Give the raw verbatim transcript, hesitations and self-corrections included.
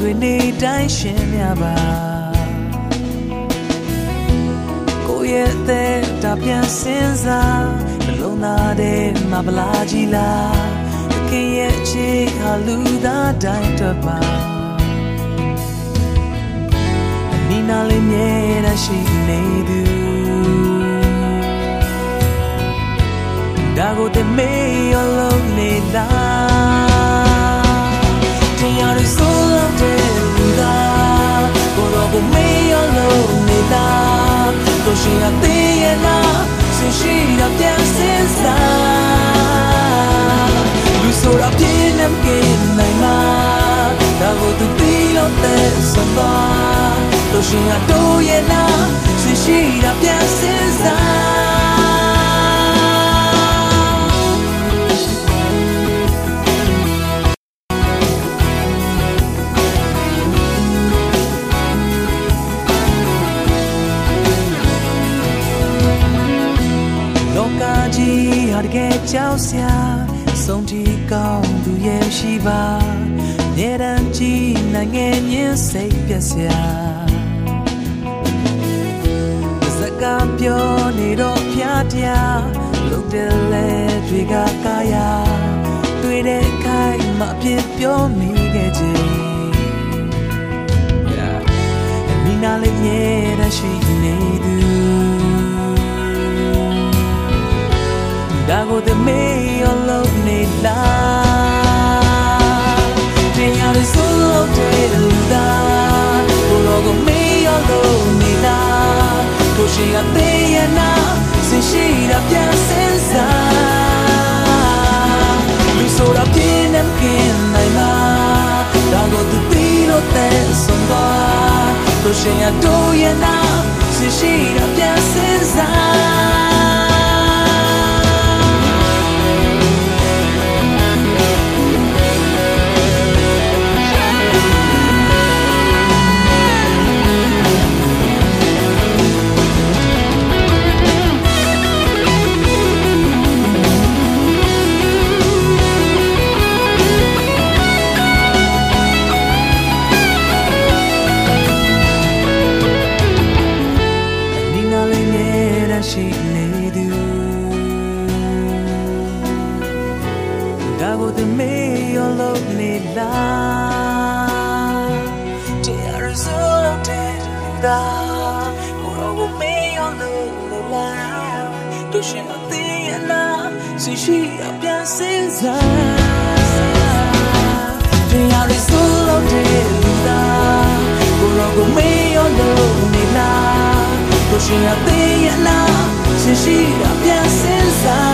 တွေနေ့တိုင်းရှင်းမြပါကိုယ့်ရဲ့အသက်ဒါပြန်စဉ်းစားနှလုံးသားထဲမှာဗလာကြီးလားသခင်ရဲ့ချစ်ဟာလူသားတိုင်းအတွက်ပါနီနာလေးမြဲတမ်းရှိနေသူဒါကိုတမေရောလုံးနေလားတရားရဆိုးလို့တဲ့လူသားကိုတော့ကိုမေရောလုံးနေလားတို့ရှိရသေးရဲ့လားဆင်ရှိရပြန်စင်စားလူဆိုတာပြင်းနေကင်းနိုင်မှာဒါကိုသူပြီးလို့တဲ့စံသွားတို့ရှိရတို့ရဲ့လားဆင်ရှိရပြန်စင်စားလောကကြီးဟာတကယ်ကြောက်စရာဆုံးတီကောင်းသူရဲ့ရှိပါမြေတမ်းကြီးနိုင်ငံရင်းစိတ်ပြစရာစကားပြောနေတော့ဖျားတရားလုတ်တယ်လေတွေကကာယာတွေ့တဲ့ခိုင်မှအပြစ်ပြောမိခဲ့ခြင်းမိနာလေးမြဲတမ်းရှိနေသူဒါကိုတမေရောလုံးနေလားတရားရဆိုးလို့တဲ့လူသားကိုတော့ကိုမေရောလုံးနေလားကိုရှိရသေးရဲ့နာဆင်ရှိတာပြန်စင်စားလူဆိုတာပြင်းနေကင်းနိုင်မှာဒါကိုသူပြီးလို့တဲ့ဆုံးသွားကိုရှိရတို့ရဲ့နာဆင်ရှိတာပြန်စင်စားရှိနေသူဒါကိုတမေရောလုံးနေလားတရားရဆိုးလို့တဲ့လူသားကိုတော့ကိုမေရောလုံးနေလားတို့ရှိမသေးရလားစီရှိအပြန်စင်စားတရားရဆိုးလို့တဲ့လူသားကိုတော့ကိုမေရောလုံးနေလားတို့ရှိရသေးရလားဆင်ရှိတာပြန်စင်စား